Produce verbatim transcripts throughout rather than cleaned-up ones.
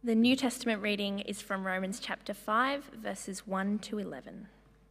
The New Testament reading is from Romans chapter five, verses one to eleven.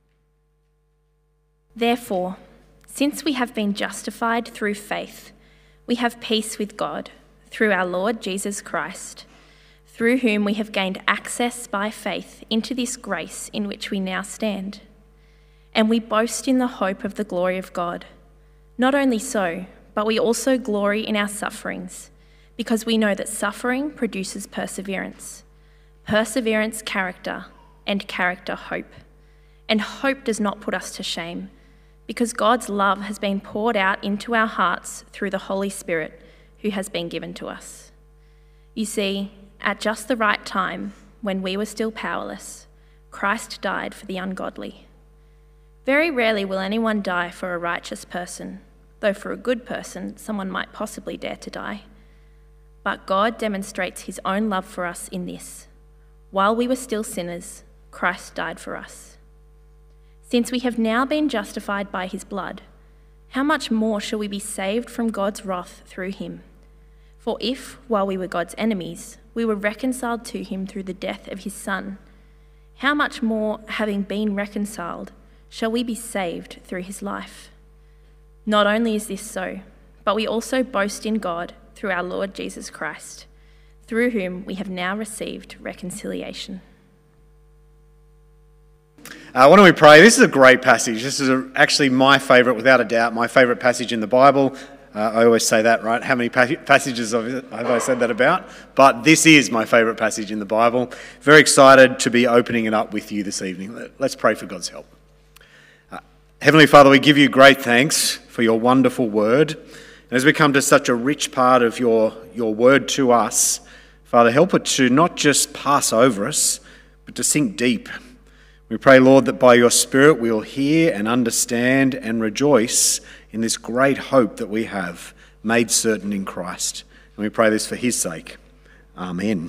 Therefore, since we have been justified through faith, we have peace with God through our Lord Jesus Christ, through whom we have gained access by faith into this grace in which we now stand. And we boast in the hope of the glory of God. Not only so, but we also glory in our sufferings, because we know that suffering produces perseverance, perseverance character, and character hope. And hope does not put us to shame, because God's love has been poured out into our hearts through the Holy Spirit who has been given to us. You see, at just the right time, when we were still powerless, Christ died for the ungodly. Very rarely will anyone die for a righteous person, though for a good person, someone might possibly dare to die. But God demonstrates his own love for us in this: while we were still sinners, Christ died for us. Since we have now been justified by his blood, how much more shall we be saved from God's wrath through him? For if, while we were God's enemies, we were reconciled to him through the death of his Son, how much more, having been reconciled, shall we be saved through his life? Not only is this so, but we also boast in God through our Lord Jesus Christ, through whom we have now received reconciliation. Uh, why don't we pray? This is a great passage. This is a, actually my favourite, without a doubt, my favourite passage in the Bible. Uh, I always say that, right? How many pa- passages have I said that about? But this is my favourite passage in the Bible. Very excited to be opening it up with you this evening. Let's pray for God's help. Uh, Heavenly Father, we give you great thanks for your wonderful word. And as we come to such a rich part of your, your word to us, Father, help it to not just pass over us, but to sink deep. We pray, Lord, that by your Spirit we will hear and understand and rejoice in this great hope that we have made certain in Christ. And we pray this for his sake. Amen.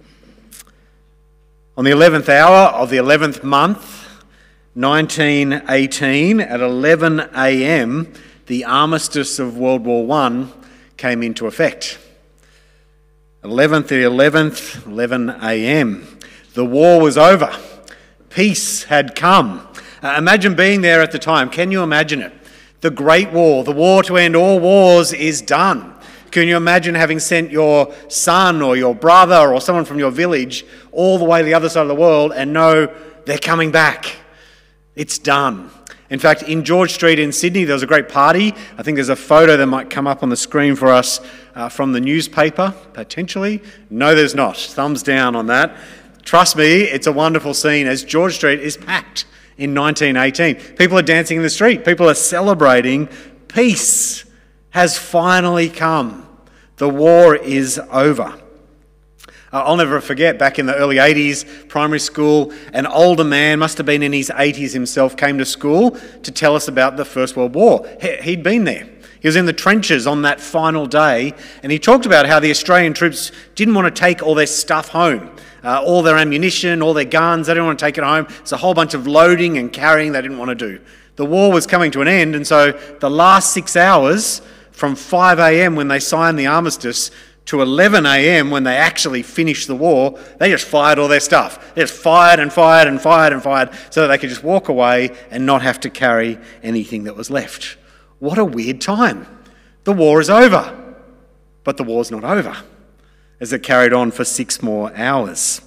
On the eleventh hour of the eleventh month, nineteen eighteen, at eleven a.m, the armistice of World War One came into effect. eleventh to eleventh, eleven a.m. The war was over. Peace had come. Uh, imagine being there at the time. Can you imagine it? The Great War, the war to end all wars, is done. Can you imagine having sent your son or your brother or someone from your village all the way to the other side of the world and know they're coming back? It's done. In fact, in George Street in Sydney, there was a great party. I think there's a photo that might come up on the screen for us uh, from the newspaper, potentially. No, there's not. Thumbs down on that. Trust me, it's a wonderful scene as George Street is packed in nineteen eighteen. People are dancing in the street. People are celebrating. Peace has finally come. The war is over. Uh, I'll never forget, back in the early eighties, primary school, an older man, must have been in his eighties himself, came to school to tell us about the First World War. He, he'd been there. He was in the trenches on that final day, and he talked about how the Australian troops didn't want to take all their stuff home. Uh, all their ammunition, all their guns, they didn't want to take it home. It's a whole bunch of loading and carrying they didn't want to do. The war was coming to an end, and so the last six hours, from five a.m. when they signed the armistice to eleven a.m. when they actually finished the war, they just fired all their stuff. They just fired and fired and fired and fired so that they could just walk away and not have to carry anything that was left. What a weird time. The war is over, but the war's not over, as it carried on for six more hours.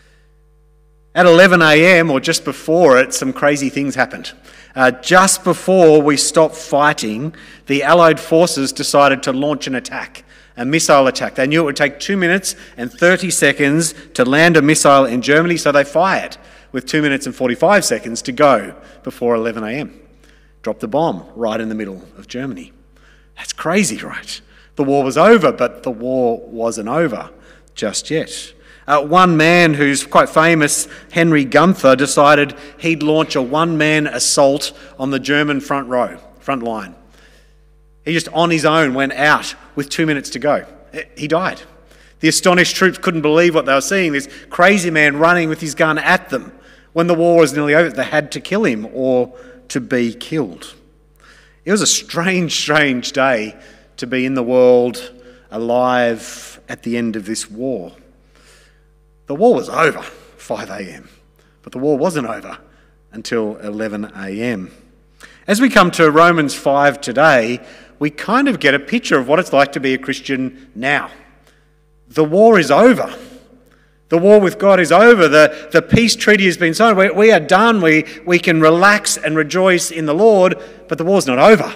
At eleven a.m, or just before it, some crazy things happened. Uh, just before we stopped fighting, the Allied forces decided to launch an attack, a missile attack. They knew it would take two minutes and thirty seconds to land a missile in Germany, so they fired with two minutes and forty-five seconds to go before eleven a.m. Dropped the bomb right in the middle of Germany. That's crazy, right? The war was over, but the war wasn't over just yet. Uh, one man who's quite famous, Henry Gunther, decided he'd launch a one-man assault on the German front row, front line. He just on his own went out with two minutes to go. He died. The astonished troops couldn't believe what they were seeing, this crazy man running with his gun at them. When the war was nearly over, they had to kill him or to be killed. It was a strange, strange day to be in the world alive at the end of this war. The war was over five a.m., but the war wasn't over until eleven a.m. As we come to Romans five today, we kind of get a picture of what it's like to be a Christian now. The war is over. The war with God is over. The, the peace treaty has been signed. We, we are done. We, we can relax and rejoice in the Lord, but the war's not over.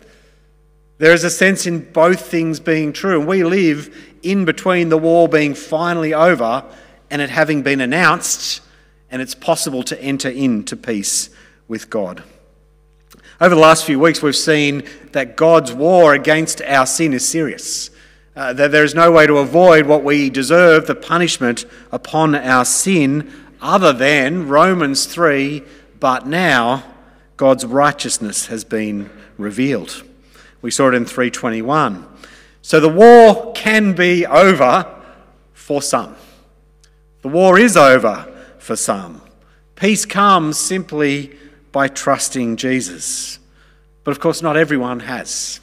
There is a sense in both things being true, and we live in between the war being finally over and it having been announced, and it's possible to enter into peace with God. Over the last few weeks, we've seen that God's war against our sin is serious. Uh, that there is no way to avoid what we deserve, the punishment upon our sin, other than Romans three, but now God's righteousness has been revealed. We saw it in three twenty-one. So the war can be over for some. The war is over for some. Peace comes simply by trusting Jesus. But of course, not everyone has.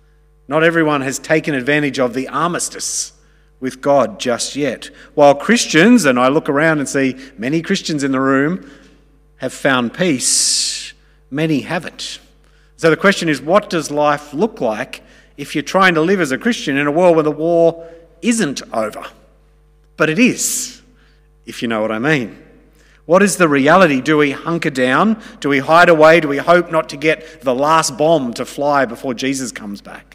Not everyone has taken advantage of the armistice with God just yet. While Christians, and I look around and see many Christians in the room, have found peace, many haven't. So the question is, what does life look like if you're trying to live as a Christian in a world where the war isn't over? But it is, if you know what I mean. What is the reality? Do we hunker down? Do we hide away? Do we hope not to get the last bomb to fly before Jesus comes back?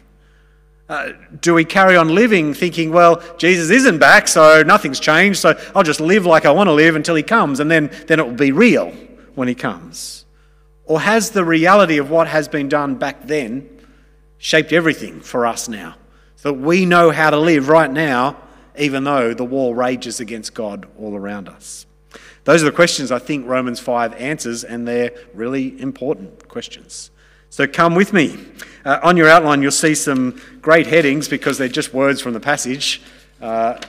Uh, do we carry on living thinking, well, Jesus isn't back, so nothing's changed, so I'll just live like I want to live until he comes, and then, then it will be real when he comes? Or has the reality of what has been done back then shaped everything for us now, so that we know how to live right now, even though the war rages against God all around us? Those are the questions I think Romans five answers, and they're really important questions. So come with me. Uh, on your outline, you'll see some great headings because they're just words from the passage. Uh,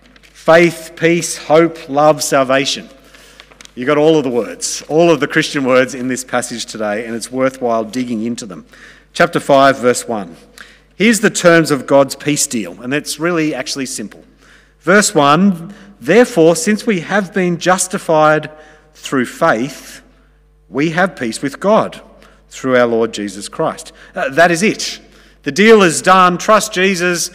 faith, peace, hope, love, salvation. You got all of the words, all of the Christian words in this passage today, and it's worthwhile digging into them. Chapter five, verse one. Here's the terms of God's peace deal, and it's really actually simple. Verse one, therefore, since we have been justified through faith, we have peace with God through our Lord Jesus Christ. Uh, that is it. The deal is done. Trust Jesus.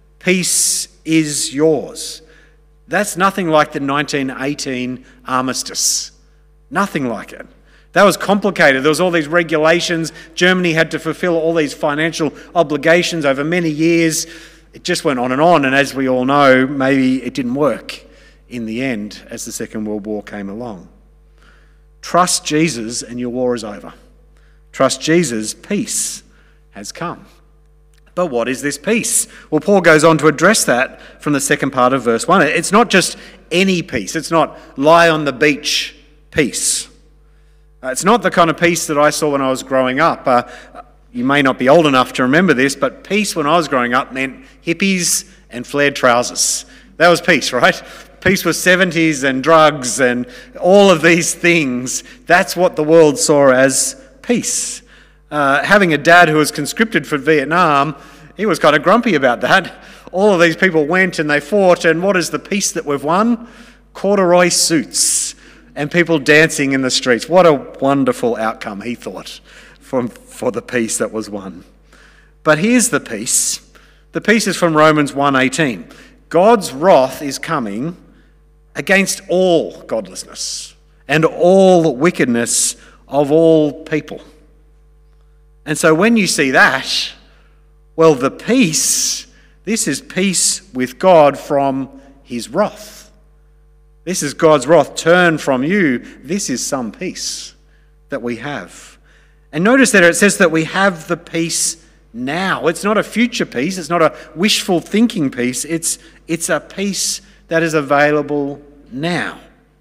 Peace is yours. That's nothing like the nineteen eighteen armistice. Nothing like it. That was complicated. There was all these regulations. Germany had to fulfill all these financial obligations over many years. It just went on and on, and as we all know, maybe it didn't work in the end as the Second World War came along. Trust Jesus and your war is over. Trust Jesus, peace has come. But what is this peace? Well, Paul goes on to address that from the second part of verse one. It's not just any peace. It's not lie on the beach peace. Uh, it's not the kind of peace that I saw when I was growing up. Uh, you may not be old enough to remember this, but peace when I was growing up meant hippies and flared trousers. That was peace, right? Peace was seventies and drugs and all of these things. That's what the world saw as peace. Uh, having a dad who was conscripted for Vietnam, he was kind of grumpy about that. All of these people went and they fought, and what is the peace that we've won? Corduroy suits and people dancing in the streets. What a wonderful outcome, he thought, for, for the peace that was won. But here's the peace. The peace is from Romans one eighteen. God's wrath is coming against all godlessness and all wickedness of all people. And so when you see that, well, the peace, this is peace with God from his wrath. This is God's wrath turned from you. This is some peace that we have. And notice that it says that we have the peace now. It's not a future peace. It's not a wishful thinking peace. It's, it's a peace that is available now.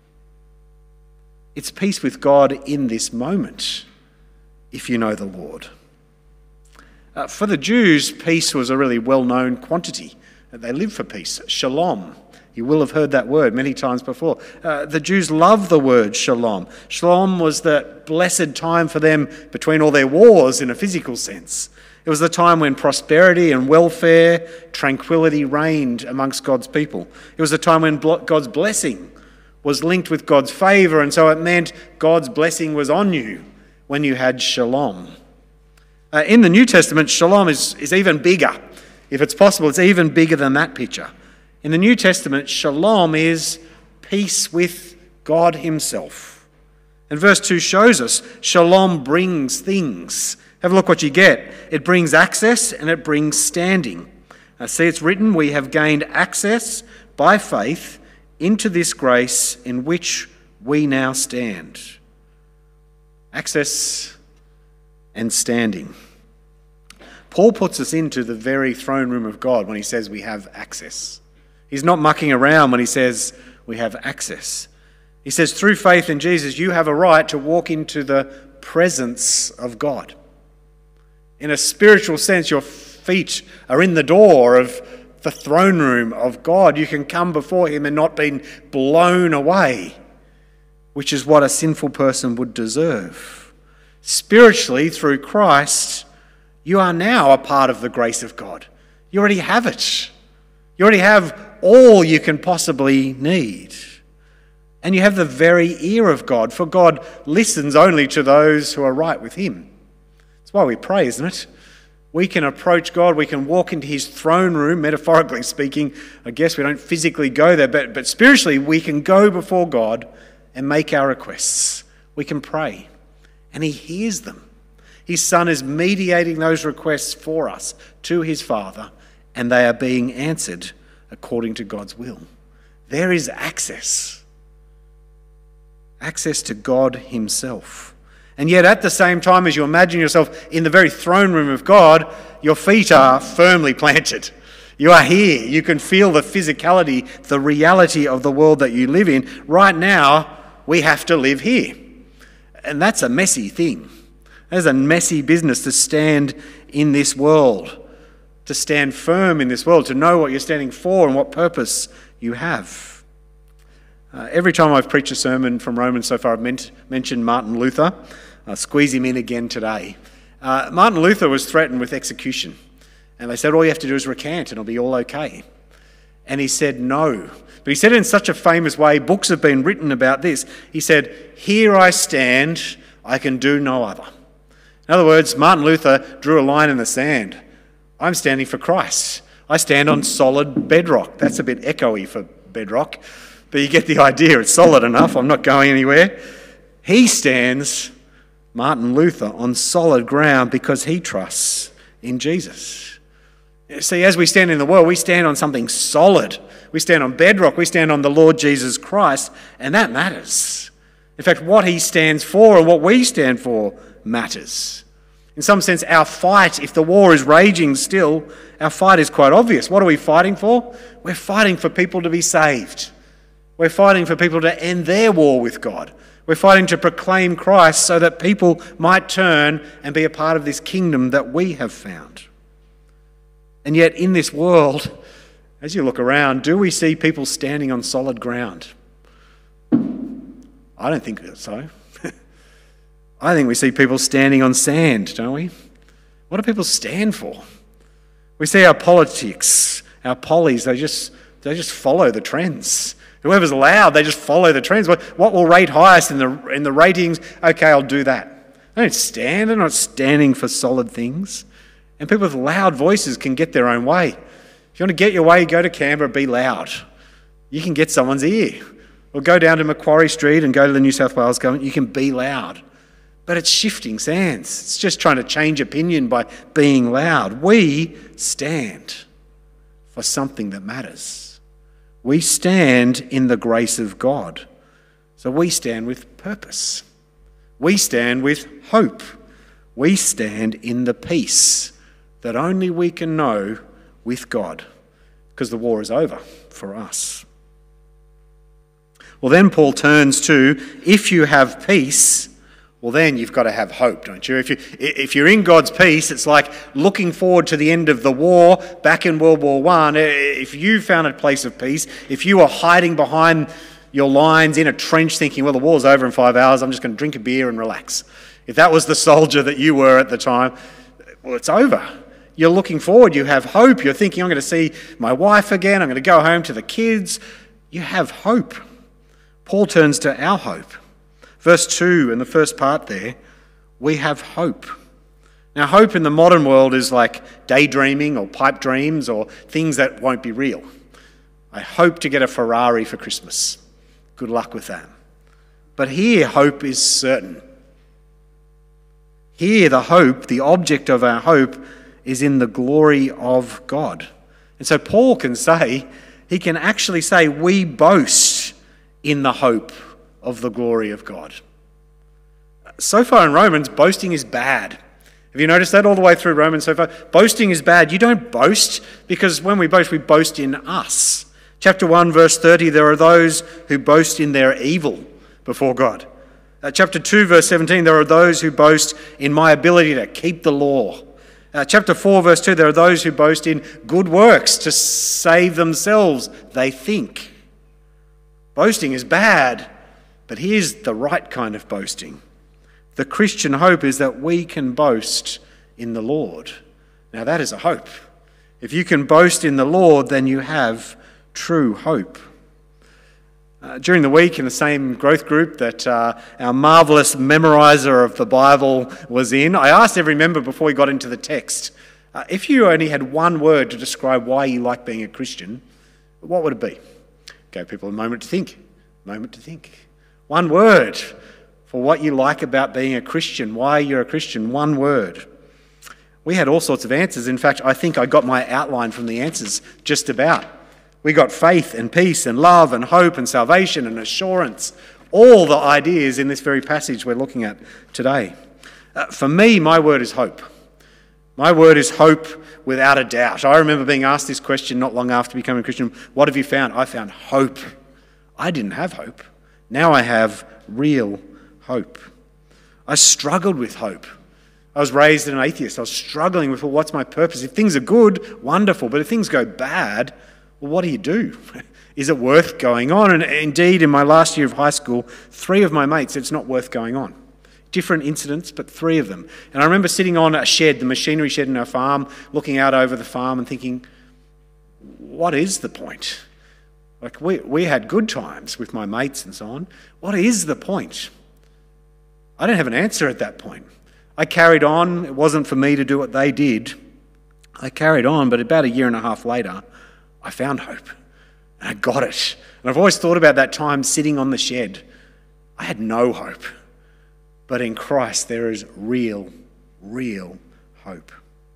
It's peace with God in this moment, if you know the Lord. Uh, for the Jews, peace was a really well-known quantity. They lived for peace. Shalom. You will have heard that word many times before. Uh, the Jews loved the word shalom. Shalom was the blessed time for them between all their wars in a physical sense. It was the time when prosperity and welfare, tranquility reigned amongst God's people. It was the time when God's blessing was linked with God's favour, and so it meant God's blessing was on you when you had shalom. Uh, in the New Testament, shalom is, is even bigger. If it's possible, it's even bigger than that picture. In the New Testament, shalom is peace with God himself. And verse two shows us shalom brings things. Have a look what you get. It brings access and it brings standing. Uh, see, it's written, we have gained access by faith into this grace in which we now stand. Access and standing. Paul puts us into the very throne room of God when he says we have access. He's not mucking around when he says we have access. He says through faith in Jesus, you have a right to walk into the presence of God. In a spiritual sense, your feet are in the door of the throne room of God. You can come before him and not be blown away, which is what a sinful person would deserve. Spiritually, through Christ, you are now a part of the grace of God. You already have it. You already have all you can possibly need. And you have the very ear of God, for God listens only to those who are right with him. That's why we pray, isn't it? We can approach God, we can walk into his throne room, metaphorically speaking. I guess we don't physically go there, but, but spiritually we can go before God and make our requests. We can pray, and he hears them. His Son is mediating those requests for us to his Father, and they are being answered according to God's will. There is access. Access to God himself. And yet at the same time as you imagine yourself in the very throne room of God, your feet are firmly planted. You are here. You can feel the physicality, the reality of the world that you live in. Right now, we have to live here. And that's a messy thing. That's a messy business to stand in this world, to stand firm in this world, to know what you're standing for and what purpose you have. Uh, every time I've preached a sermon from Romans so far, I've meant, mentioned Martin Luther. I'll squeeze him in again today. Uh, Martin Luther was threatened with execution. And they said, all you have to do is recant and it'll be all okay. And he said no. But he said it in such a famous way, books have been written about this. He said, here I stand, I can do no other. In other words, Martin Luther drew a line in the sand. I'm standing for Christ. I stand on solid bedrock. That's a bit echoey for bedrock, but you get the idea. It's solid enough. I'm not going anywhere. He stands, Martin Luther, on solid ground because he trusts in Jesus. See, as we stand in the world, we stand on something solid. We stand on bedrock. We stand on the Lord Jesus Christ, and that matters. In fact, what he stands for and what we stand for matters. In some sense, our fight, if the war is raging still, our fight is quite obvious. What are we fighting for? We're fighting for people to be saved. We're fighting for people to end their war with God. We're fighting to proclaim Christ so that people might turn and be a part of this kingdom that we have found. And yet in this world, as you look around, do we see people standing on solid ground? I don't think so. I think we see people standing on sand, don't we? What do people stand for? We see our politics, our pollies, they just they just follow the trends. Whoever's loud, they just follow the trends. What, what will rate highest in the in the ratings? Okay, I'll do that. They don't stand, they're not standing for solid things. And people with loud voices can get their own way. If you want to get your way, go to Canberra, be loud. You can get someone's ear. Or go down to Macquarie Street and go to the New South Wales government, you can be loud. But it's shifting sands. It's just trying to change opinion by being loud. We stand for something that matters. We stand in the grace of God. So we stand with purpose. We stand with hope. We stand in the peace that only we can know with God, because the war is over for us. Well, then Paul turns to, if you have peace, well, then you've got to have hope, don't you? If, you? if you're in God's peace, it's like looking forward to the end of the war back in World War One. If you found a place of peace, if you were hiding behind your lines in a trench thinking, well, the war's over in five hours, I'm just going to drink a beer and relax. If that was the soldier that you were at the time, Well, it's over. You're looking forward. You have hope. You're thinking, I'm going to see my wife again. I'm going to go home to the kids. You have hope. Paul turns to our hope. Verse two in the first part there, we have hope. Now, hope in the modern world is like daydreaming or pipe dreams or things that won't be real. I hope to get a Ferrari for Christmas. Good luck with that. But here, hope is certain. Here, the hope, the object of our hope, is in the glory of God. And so Paul can say, he can actually say, we boast in the hope of the glory of God. So far in Romans, boasting is bad. Have you noticed that all the way through Romans so far? Boasting is bad. You don't boast because when we boast, we boast in us. Chapter one, verse thirty, there are those who boast in their evil before God. Uh, chapter two, verse seventeen, there are those who boast in my ability to keep the law. Uh, chapter four, verse two, there are those who boast in good works to save themselves, they think. Boasting is bad, but here's the right kind of boasting. The Christian hope is that we can boast in the Lord. Now that is a hope. If you can boast in the Lord, then you have true hope. Uh, during the week in the same growth group that uh, our marvellous memoriser of the Bible was in, I asked every member before we got into the text, uh, if you only had one word to describe why you like being a Christian, what would it be? Gave people a moment to think. Moment to think. One word for what you like about being a Christian, why you're a Christian, one word. We had all sorts of answers. In fact, I think I got my outline from the answers just about. We got faith and peace and love and hope and salvation and assurance, all the ideas in this very passage we're looking at today. Uh, for me, my word is hope. My word is hope without a doubt. I remember being asked this question not long after becoming a Christian. What have you found? I found hope. I didn't have hope. Now I have real hope. I struggled with hope. I was raised an atheist. I was struggling with, well, what's my purpose? If things are good, wonderful. But if things go bad, well, what do you do? Is it worth going on? And indeed, in my last year of high school, three of my mates said it's not worth going on. Different incidents, but three of them. And I remember sitting on a shed, the machinery shed in our farm, looking out over the farm and thinking, what is the point? Like, we, we had good times with my mates and so on. What is the point? I didn't have an answer at that point. I carried on. It wasn't for me to do what they did. I carried on, but about a year and a half later, I found hope. And I got it. And I've always thought about that time sitting on the shed. I had no hope. But in Christ, there is real, real hope.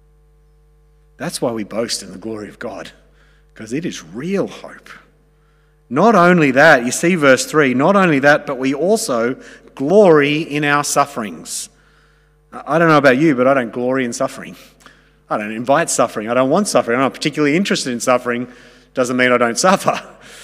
That's why we boast in the glory of God, because it is real hope. Not only that, you see verse three, not only that, but we also glory in our sufferings. I don't know about you, but I don't glory in suffering. I don't invite suffering. I don't want suffering. I'm not particularly interested in suffering. Doesn't mean I don't suffer.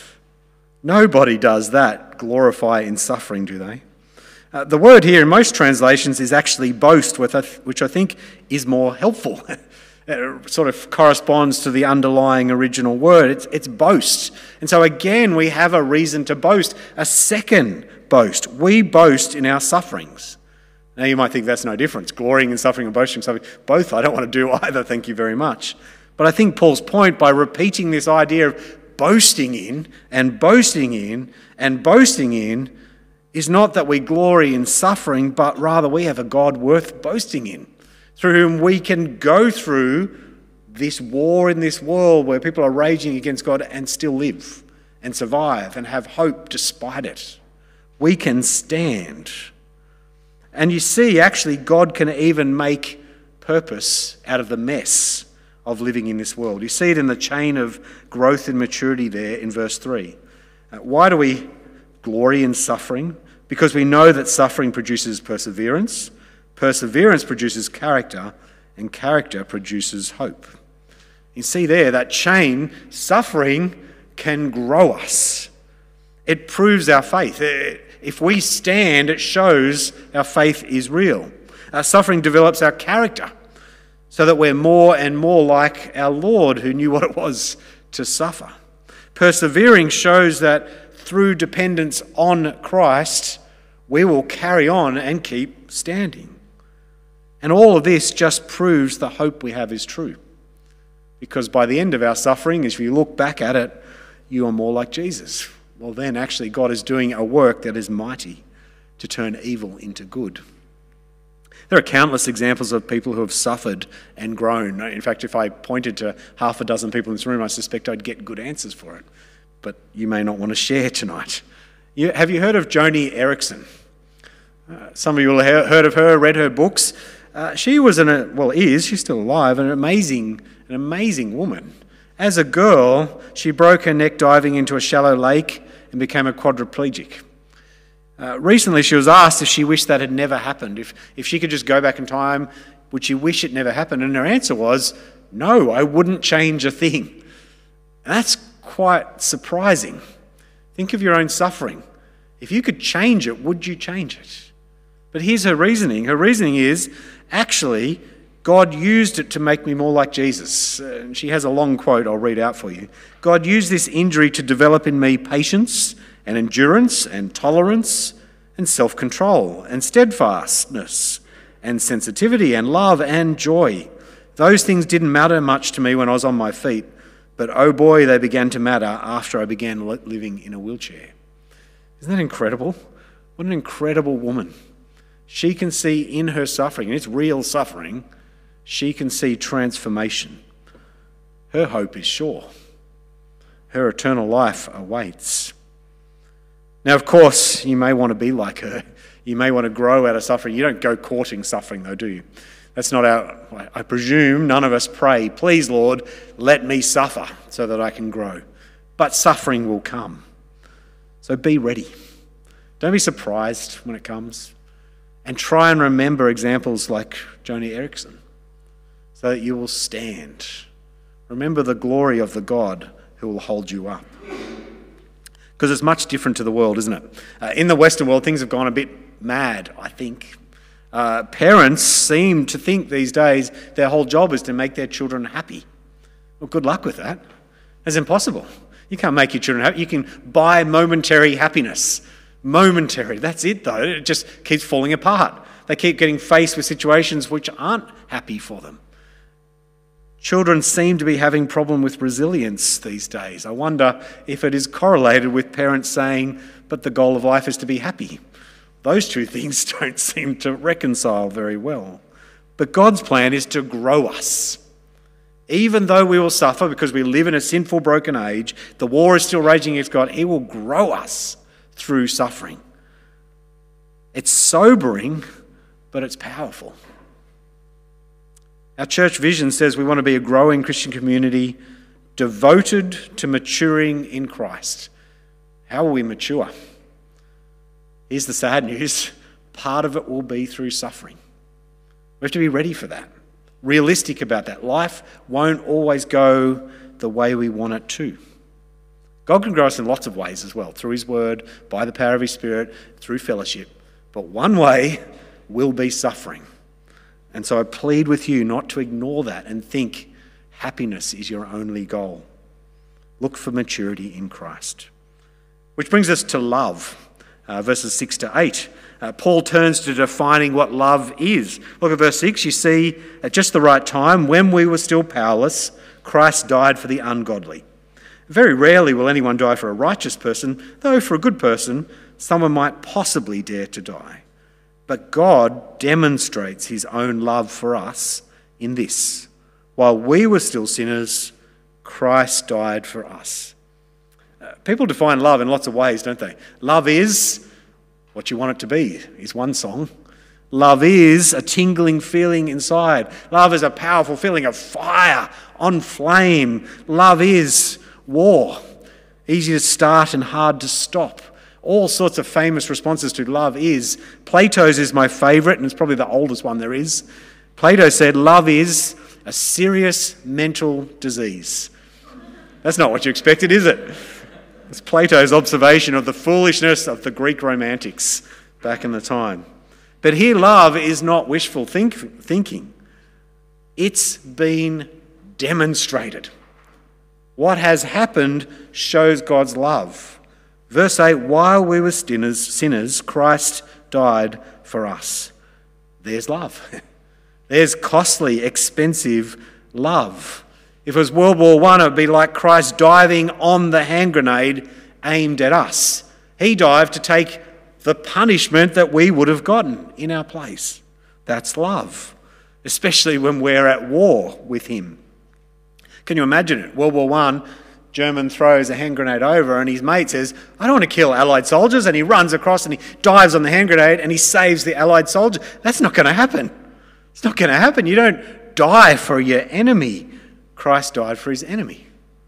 Nobody does that, glorify in suffering, do they? Uh, the word here in most translations is actually boast, which I think is more helpful. It sort of corresponds to the underlying original word. It's, it's boast. And so again, we have a reason to boast, a second boast. We boast in our sufferings. Now you might think that's no difference. Glorying in suffering and boasting in suffering. Both I don't want to do either, thank you very much. But I think Paul's point by repeating this idea of boasting in and boasting in and boasting in is not that we glory in suffering, but rather we have a God worth boasting in, through whom we can go through this war in this world where people are raging against God and still live and survive and have hope despite it. We can stand. And you see, actually, God can even make purpose out of the mess of living in this world. You see it in the chain of growth and maturity there in verse three. Uh, why do we glory in suffering? Because we know that suffering produces perseverance, perseverance produces character, and character produces hope. You see there, that chain, suffering can grow us. It proves our faith. If we stand, it shows our faith is real. Our suffering develops our character so that we're more and more like our Lord, who knew what it was to suffer. Persevering shows that through dependence on Christ, we will carry on and keep standing. And all of this just proves the hope we have is true. Because by the end of our suffering, if you look back at it, you are more like Jesus. Well, then actually God is doing a work that is mighty to turn evil into good. There are countless examples of people who have suffered and grown. In fact, if I pointed to half a dozen people in this room, I suspect I'd get good answers for it. But you may not want to share tonight. You, have you heard of Joni Eareckson? Uh, some of you will have heard of her, read her books. Uh, she was, an, well, is, she's still alive, an amazing, an amazing woman. As a girl, she broke her neck diving into a shallow lake and became a quadriplegic. Uh, recently, she was asked if she wished that had never happened. If, if she could just go back in time, would she wish it never happened? And her answer was, no, I wouldn't change a thing. And that's quite surprising. Think of your own suffering. If you could change it, would you change it? But here's her reasoning. Her reasoning is, actually, God used it to make me more like Jesus. Uh, and she has a long quote I'll read out for you. God used this injury to develop in me patience and endurance and tolerance and self-control and steadfastness and sensitivity and love and joy. Those things didn't matter much to me when I was on my feet, but oh boy, they began to matter after I began living in a wheelchair. Isn't that incredible? What an incredible woman. She can see in her suffering, and it's real suffering, she can see transformation. Her hope is sure. Her eternal life awaits. Now, of course, you may want to be like her. You may want to grow out of suffering. You don't go courting suffering, though, do you? That's not our... I presume none of us pray, please, Lord, let me suffer so that I can grow. But suffering will come. So be ready. Don't be surprised when it comes. And try and remember examples like Joni Eareckson so that you will stand. Remember the glory of the God who will hold you up. Because it's much different to the world, isn't it? Uh, in the Western world, things have gone a bit mad, I think. Uh, parents seem to think these days their whole job is to make their children happy. Well, good luck with that. It's impossible. You can't make your children happy. You can buy momentary happiness. Momentary. That's it, though. It just keeps falling apart. They keep getting faced with situations which aren't happy for them. Children seem to be having problem with resilience these days. I wonder if it is correlated with parents saying, but the goal of life is to be happy. Those two things don't seem to reconcile very well. But God's plan is to grow us. Even though we will suffer because we live in a sinful, broken age, the war is still raging against God, He will grow us through suffering. It's sobering, but it's powerful. Our church vision says we want to be a growing Christian community devoted to maturing in Christ. How will we mature? Here's the sad news. Part of it will be through suffering. We have to be ready for that. Realistic about that. Life won't always go the way we want it to. God can grow us in lots of ways as well, through His Word, by the power of His Spirit, through fellowship. But one way will be suffering. And so I plead with you not to ignore that and think happiness is your only goal. Look for maturity in Christ. Which brings us to love, uh, verses six to eight. Uh, Paul turns to defining what love is. Look at verse six. You see, at just the right time, when we were still powerless, Christ died for the ungodly. Very rarely will anyone die for a righteous person, though for a good person, someone might possibly dare to die. But God demonstrates His own love for us in this. While we were still sinners, Christ died for us. Uh, people define love in lots of ways, don't they? Love is what you want it to be, is one song. Love is a tingling feeling inside. Love is a powerful feeling of fire on flame. Love is war, easy to start and hard to stop. All sorts of famous responses to love is. Plato's is my favourite, and it's probably the oldest one there is. Plato said, love is a serious mental disease. That's not what you expected, is it? It's Plato's observation of the foolishness of the Greek romantics back in the time. But here, love is not wishful think- thinking. It's been demonstrated. What has happened shows God's love. Verse eight, while we were sinners, sinners, Christ died for us. There's love. There's costly, expensive love. If it was World War One, it would be like Christ diving on the hand grenade aimed at us. He dived to take the punishment that we would have gotten in our place. That's love, especially when we're at war with him. Can you imagine it? World War One, German throws a hand grenade over and his mate says, I don't want to kill Allied soldiers, and he runs across and he dives on the hand grenade and he saves the Allied soldier. That's not going to happen. It's not going to happen. You don't die for your enemy. Christ died for his enemy.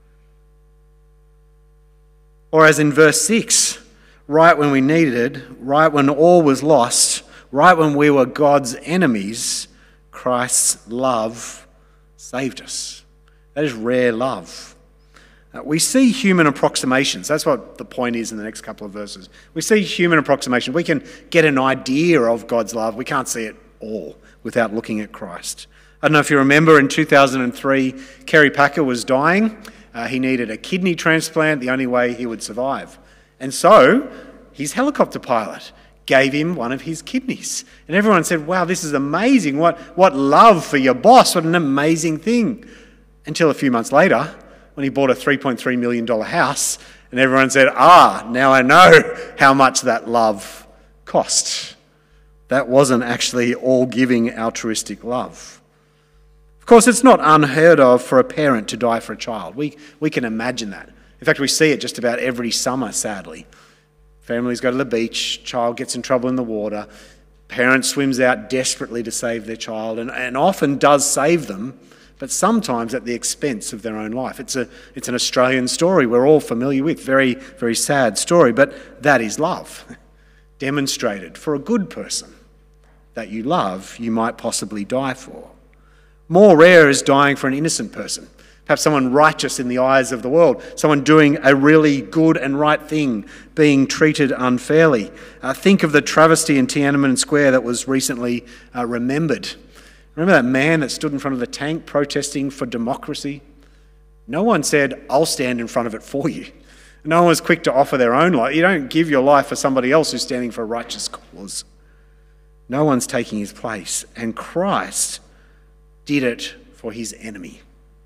Or as in verse six, right when we needed it, right when all was lost, right when we were God's enemies, Christ's love saved us. That is rare love. Uh, we see human approximations. That's what the point is in the next couple of verses. We see human approximation. We can get an idea of God's love. We can't see it all without looking at Christ. I don't know if you remember, in two thousand three, Kerry Packer was dying. Uh, he needed a kidney transplant, the only way he would survive. And so his helicopter pilot gave him one of his kidneys. And everyone said, wow, this is amazing. What, what love for your boss. What an amazing thing. Until a few months later, when he bought a three point three million dollars house, and everyone said, ah, now I know how much that love cost. That wasn't actually all-giving altruistic love. Of course, it's not unheard of for a parent to die for a child. We, we can imagine that. In fact, we see it just about every summer, sadly. Families go to the beach, child gets in trouble in the water, parent swims out desperately to save their child, and, and often does save them, but sometimes at the expense of their own life. It's a it's an Australian story we're all familiar with, very, very sad story, but that is love, demonstrated for a good person that you love, you might possibly die for. More rare is dying for an innocent person, perhaps someone righteous in the eyes of the world, someone doing a really good and right thing, being treated unfairly. Uh, think of the travesty in Tiananmen Square that was recently uh, remembered. Remember that man that stood in front of the tank protesting for democracy? No one said, I'll stand in front of it for you. No one was quick to offer their own life. You don't give your life for somebody else who's standing for a righteous cause. No one's taking his place. And Christ did it for his enemy.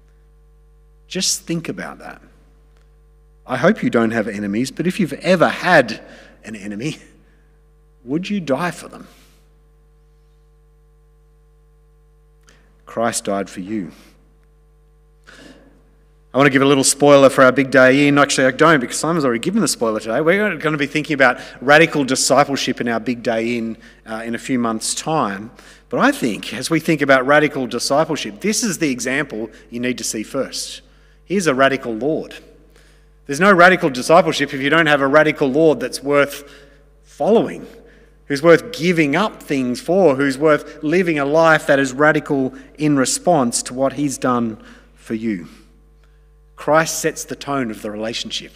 Just think about that. I hope you don't have enemies, but if you've ever had an enemy, would you die for them? Christ died for you. I want to give a little spoiler for our big day in. Actually, I don't, because Simon's already given the spoiler today. We're going to be thinking about radical discipleship in our big day in uh, in a few months' time. But I think, as we think about radical discipleship, this is the example you need to see first. Here's a radical Lord. There's no radical discipleship if you don't have a radical Lord that's worth following, who's worth giving up things for, who's worth living a life that is radical in response to what he's done for you. Christ sets the tone of the relationship.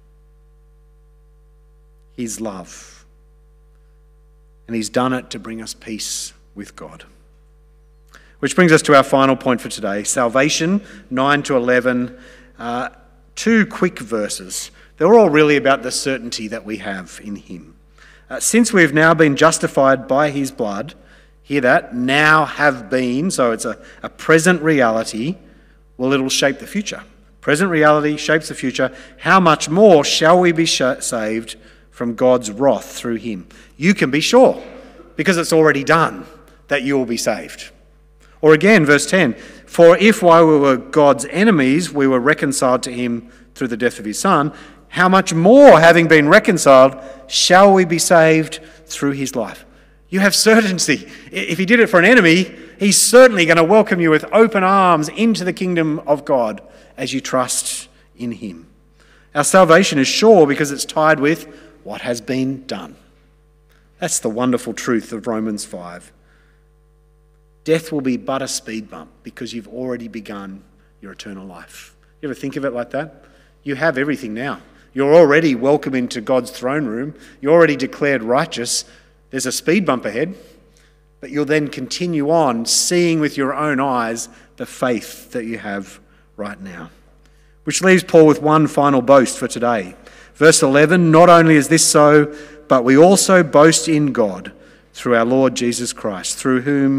His love. And he's done it to bring us peace with God. Which brings us to our final point for today. Salvation, nine to eleven. Uh, two quick verses. They're all really about the certainty that we have in him. Uh, since we've now been justified by his blood, hear that, now have been, so it's a, a present reality, well, it'll shape the future. Present reality shapes the future. How much more shall we be sh- saved from God's wrath through him? You can be sure, because it's already done, that you will be saved. Or again, verse ten, for if while we were God's enemies, we were reconciled to him through the death of his son, how much more, having been reconciled, shall we be saved through his life? You have certainty. If he did it for an enemy, he's certainly going to welcome you with open arms into the kingdom of God as you trust in him. Our salvation is sure because it's tied with what has been done. That's the wonderful truth of Romans five. Death will be but a speed bump because you've already begun your eternal life. You ever think of it like that? You have everything now. You're already welcome into God's throne room. You're already declared righteous. There's a speed bump ahead, but you'll then continue on seeing with your own eyes the faith that you have right now. Which leaves Paul with one final boast for today. Verse eleven, not only is this so, but we also boast in God through our Lord Jesus Christ, through whom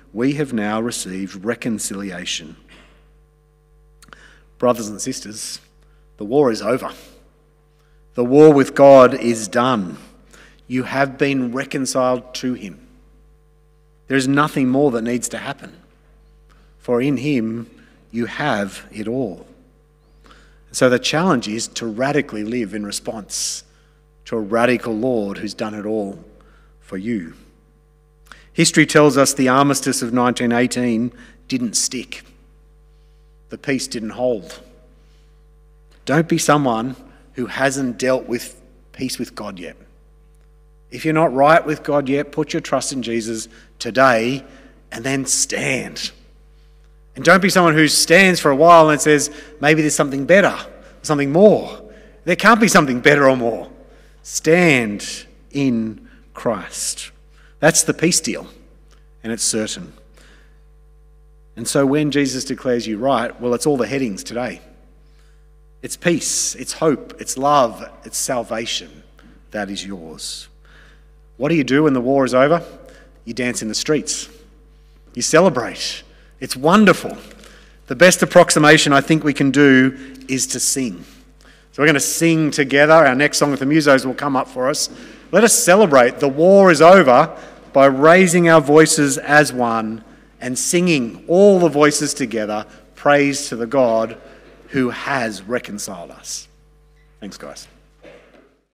we have now received reconciliation. Brothers and sisters, the war is over. The war with God is done. You have been reconciled to him. There is nothing more that needs to happen, for in him you have it all. So the challenge is to radically live in response to a radical Lord who's done it all for you. History tells us the armistice of nineteen eighteen didn't stick. The peace didn't hold. Don't be someone who hasn't dealt with peace with God yet. If you're not right with God yet, put your trust in Jesus today and then stand. And don't be someone who stands for a while and says, maybe there's something better, something more. There can't be something better or more. Stand in Christ. That's the peace deal, and it's certain. And so when Jesus declares you right, well, it's all the headings today. It's peace, it's hope, it's love, it's salvation. That is yours. What do you do when the war is over? You dance in the streets. You celebrate. It's wonderful. The best approximation I think we can do is to sing. So we're going to sing together. Our next song with the musos will come up for us. Let us celebrate. The war is over by raising our voices as one and singing all the voices together, praise to the God who has reconciled us. Thanks, guys.